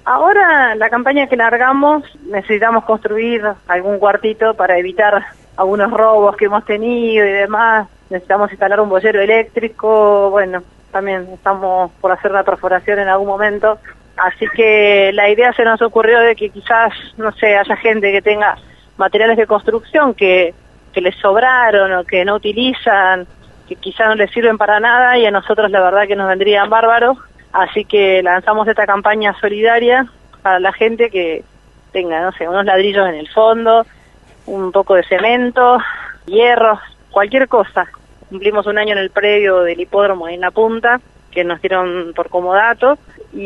Ahora, la campaña que largamos, necesitamos construir algún cuartito para evitar algunos robos que hemos tenido y demás. Necesitamos instalar un boyero eléctrico, bueno, también estamos por hacer una perforación en algún momento. Así que la idea se nos ocurrió de que quizás, no sé, haya gente que tenga materiales de construcción que les sobraron o que no utilizan, que quizás no les sirven para nada, y a nosotros la verdad que nos vendrían bárbaros. Así que lanzamos esta campaña solidaria para la gente que tenga, no sé, unos ladrillos en el fondo, un poco de cemento, hierros, cualquier cosa. Cumplimos un año en el predio del hipódromo ahí en La Punta, que nos dieron por comodato,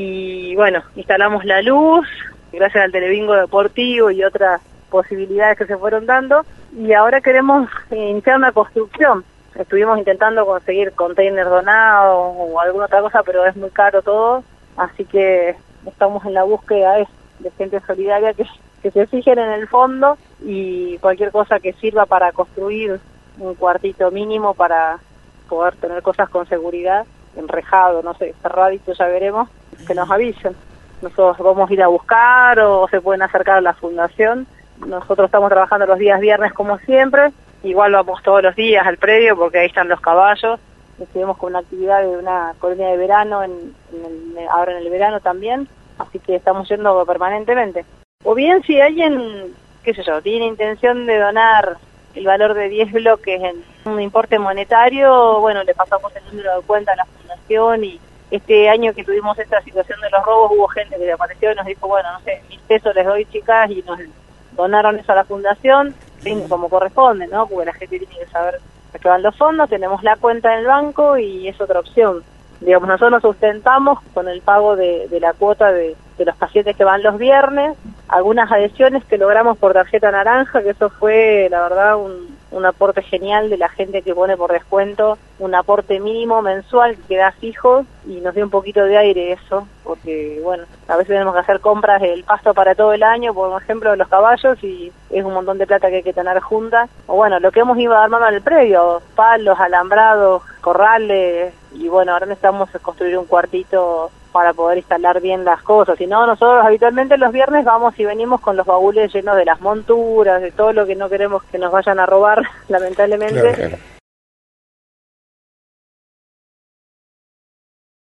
y bueno, instalamos la luz, gracias al telebingo deportivo y otras posibilidades que se fueron dando, y ahora queremos iniciar una construcción. Estuvimos intentando conseguir containers donados o alguna otra cosa, pero es muy caro todo, así que estamos en la búsqueda de gente solidaria que se fijen en el fondo, y cualquier cosa que sirva para construir un cuartito mínimo para poder tener cosas con seguridad, enrejado, no sé, cerradito, ya veremos, que nos avisen. Nosotros vamos a ir a buscar o se pueden acercar a la fundación. Nosotros estamos trabajando los días viernes como siempre, igual vamos todos los días al predio porque ahí están los caballos. Estuvimos con una actividad de una colonia de verano, ahora en el verano también, así que estamos yendo permanentemente. O bien si alguien, qué sé yo, tiene intención de donar el valor de 10 bloques en un importe monetario, bueno, le pasamos el número de cuenta a la fundación, y este año que tuvimos esta situación de los robos hubo gente que le apareció y nos dijo, bueno, no sé, 1.000 pesos les doy, chicas, y nos donaron eso a la fundación, sí, como corresponde, ¿no? Porque la gente tiene que saber a qué van los fondos. Tenemos la cuenta en el banco y es otra opción. Digamos, nosotros nos sustentamos con el pago de la cuota de los pacientes que van los viernes, algunas adhesiones que logramos por tarjeta naranja, que eso fue, la verdad, un aporte genial de la gente que pone por descuento un aporte mínimo mensual que queda fijo, y nos dio un poquito de aire eso, porque, bueno, a veces tenemos que hacer compras del pasto para todo el año, por ejemplo, de los caballos, y es un montón de plata que hay que tener junta. O bueno, lo que hemos ido armando en el predio, palos, alambrados, corrales, y bueno, ahora necesitamos construir un cuartito para poder instalar bien las cosas. Si no, nosotros habitualmente los viernes vamos y venimos con los baúles llenos de las monturas, de todo lo que no queremos que nos vayan a robar, lamentablemente. Claro.